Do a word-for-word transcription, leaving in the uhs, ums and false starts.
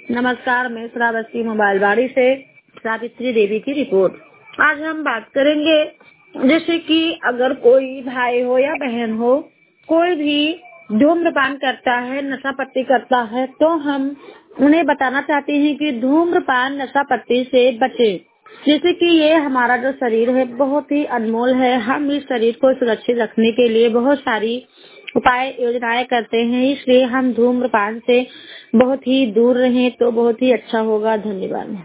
नमस्कार, मैं श्रावस्ती मोबाइल बाड़ी से सावित्री देवी की रिपोर्ट। आज हम बात करेंगे जैसे कि अगर कोई भाई हो या बहन हो, कोई भी धूम्रपान करता है, नशा पत्ती करता है, तो हम उन्हें बताना चाहते हैं कि धूम्रपान नशा पत्ती से बचे। जैसे कि ये हमारा जो शरीर है बहुत ही अनमोल है। हम इस शरीर को सुरक्षित रखने के लिए बहुत सारी उपाय योजनाएं करते हैं, इसलिए हम धूम्रपान से बहुत ही दूर रहें तो बहुत ही अच्छा होगा। धन्यवाद।